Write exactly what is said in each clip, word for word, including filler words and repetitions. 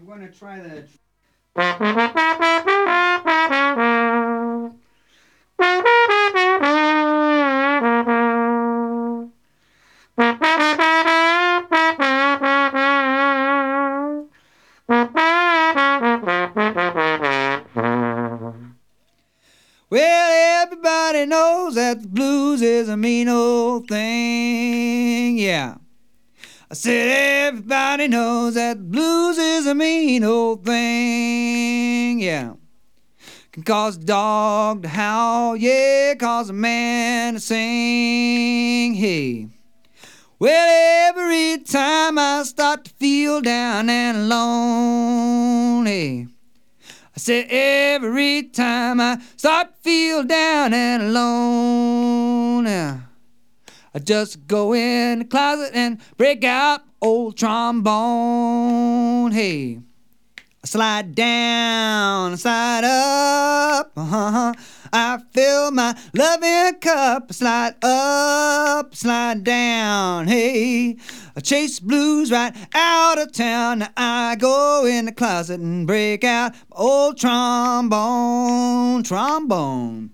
I'm going to try the. Well, everybody knows that the blues is a mean old thing, yeah. I said everybody knows that the blues is a mean old thing, yeah. Can cause a dog to howl, yeah, cause a man to sing, hey. Well, every time I start to feel down and alone, hey. I said every time I start to feel down and alone, yeah. I just go in the closet and break out old trombone, hey. I slide down, I slide up, uh-huh. I fill my loving cup, I slide up, slide down, hey. I chase blues right out of town. Now I go in the closet and break out my old trombone, trombone.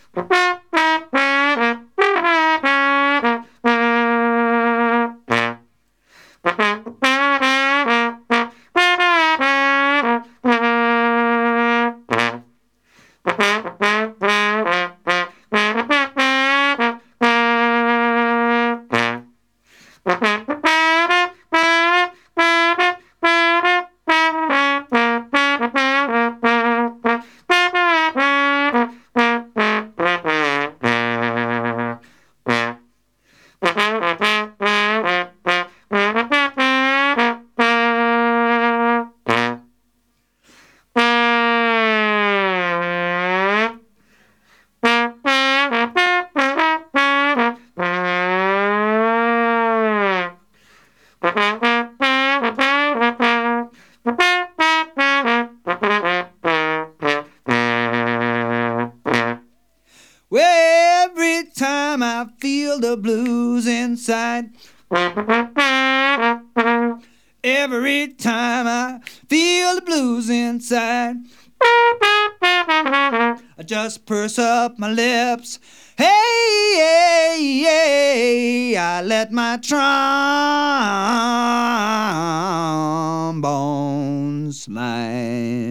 Well, every time I feel the blues inside, every time I feel the blues inside, I just purse up my lips. Hey, hey, hey, I let my trombone slide.